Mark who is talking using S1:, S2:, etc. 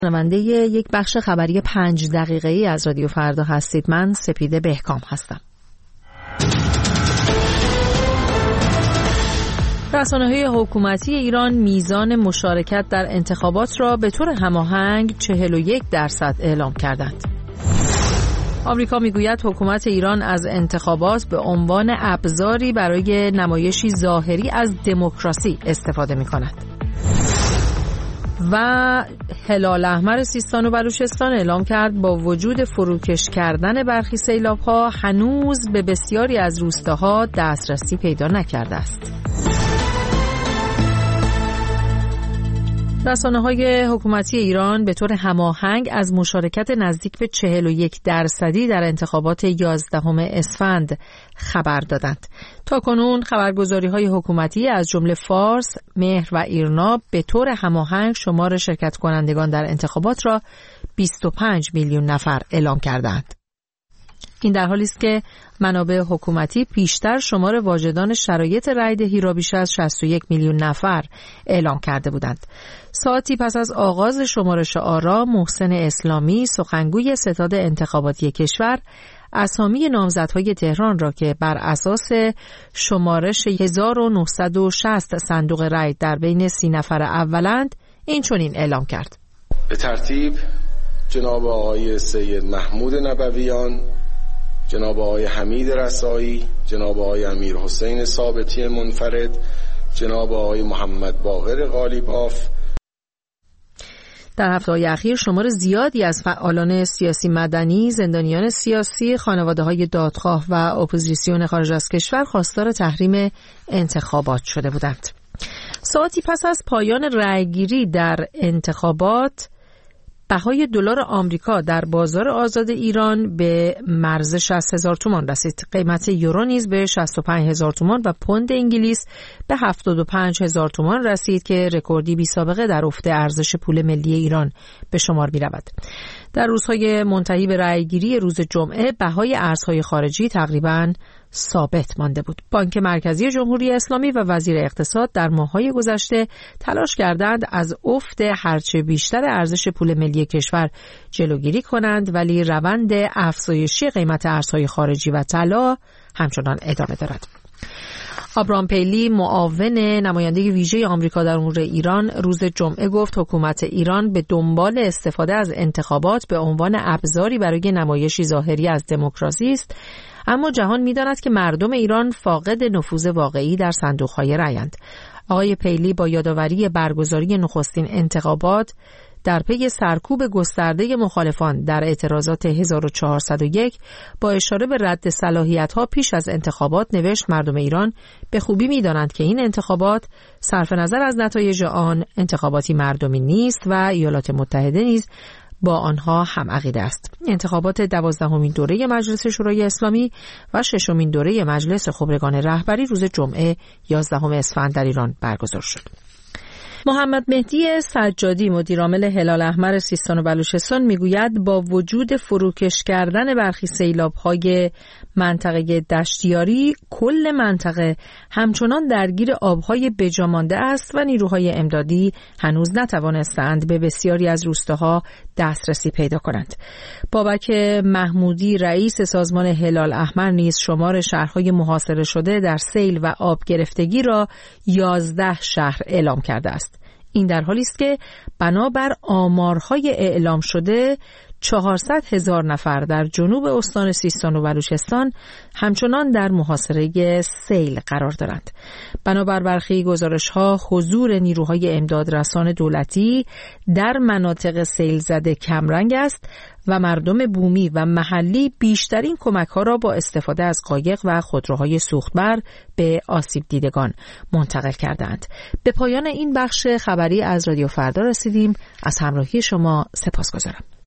S1: شنونده یک بخش خبری 5 دقیقه‌ای از رادیو فردا هستید. من سپیده بهکام هستم. رسانه‌های حکومتی ایران میزان مشارکت در انتخابات را به طور هماهنگ 41% اعلام کردند. آمریکا میگوید حکومت ایران از انتخابات به عنوان ابزاری برای نمایشی ظاهری از دموکراسی استفاده می‌کند. و هلال احمر سیستان و بلوچستان اعلام کرد با وجود فروکش کردن برخی سیلاب‌ها هنوز به بسیاری از روستاها دسترسی پیدا نکرده است. رسانه‌های حکومتی ایران به طور هماهنگ از مشارکت نزدیک به 41% در انتخابات 11 اسفند خبر دادند. تاکنون خبرگزاری‌های حکومتی از جمله فارس، مهر و ایرنا به طور هماهنگ شمار شرکت کنندگان در انتخابات را 25 میلیون نفر اعلام کردند. این در حالی است که منابع حکومتی پیشتر شمار واجدان شرایط رأی‌دهی را بیش از 61 میلیون نفر اعلام کرده بودند. ساعتی پس از آغاز شمارش آرا، محسن اسلامی، سخنگوی ستاد انتخاباتی کشور، اسامی نامزدهای تهران را که بر اساس شمارش 1960 صندوق رأی در بین 30 نفر اولند، این چنین اعلام کرد:
S2: به ترتیب جناب آقای سید محمود نبویان، جناب آقای حمید رسایی، جناب آقای امیر حسین ثابتی منفرد، جناب آقای محمد باقر غالیباف.
S1: در هفته‌های اخیر شمار زیادی از فعالان سیاسی مدنی، زندانیان سیاسی، خانواده‌های دادخواه و اپوزیسیون خارج از کشور خواستار تحریم انتخابات شده بودند. ساعتی پس از پایان رأیگیری در انتخابات، بهای دلار آمریکا در بازار آزاد ایران به مرز 60,000 تومان رسید. قیمت یورو نیز به 65,000 تومان و پوند انگلیس به 75,000 تومان رسید که رکوردی بی سابقه در افت ارزش پول ملی ایران به شمار می رود. در روزهای منتهی به رأیگیری روز جمعه بهای ارزهای خارجی تقریباً ثابت مانده بود. بانک مرکزی جمهوری اسلامی و وزیر اقتصاد در ماه‌های گذشته تلاش کردند از افت هرچه بیشتر ارزش پول ملی کشور جلوگیری کنند، ولی روند افزایشی قیمت ارزهای خارجی و طلا همچنان ادامه دارد. آبرام پیلی، معاون نماینده ویژه آمریکا در امور ایران، روز جمعه گفت حکومت ایران به دنبال استفاده از انتخابات به عنوان ابزاری برای نمایشی ظاهری از دموکراسی است، اما جهان می‌داند که مردم ایران فاقد نفوذ واقعی در صندوق‌های رأی‌اند. آقای پیلی با یادآوری برگزاری نخستین انتخابات در پی سرکوب گسترده مخالفان در اعتراضات 1401 با اشاره به رد صلاحیت‌ها پیش از انتخابات نوشت مردم ایران به خوبی می‌دانند که این انتخابات صرف نظر از نتایج آن انتخاباتی مردمی نیست و ایالات متحده نیز با آنها هم عقیده است. انتخابات 12مین دوره مجلس شورای اسلامی و 6مین دوره مجلس خبرگان رهبری روز جمعه 11 اسفند در ایران برگزار شد. محمد مهدی سجادی، مدیرعامل هلال احمر سیستان و بلوچستان، میگوید با وجود فروکش کردن برخی سیلاب‌های منطقه دشتیاری، کل منطقه همچنان درگیر آب‌های بجامانده است و نیروهای امدادی هنوز نتوانستند به بسیاری از روستاها دسترسی پیدا کنند. بابک محمودی، رئیس سازمان هلال احمر، نیز شمار شهرهای محاصره شده در سیل و آب گرفتگی را 11 شهر اعلام کرده است. این در حالی است که بنابر آمارهای اعلام شده 400,000 نفر در جنوب استان سیستان و بلوچستان همچنان در محاصره سیل قرار دارند. بنابر برخی گزارش‌ها حضور نیروهای امدادرسان دولتی در مناطق سیل زده کمرنگ است و مردم بومی و محلی بیشترین کمک‌ها را با استفاده از قایق و خودروهای سوختبر به آسیب دیدگان منتقل کردند. به پایان این بخش خبری از رادیو فردا رسیدیم. از همراهی شما سپاسگزارم.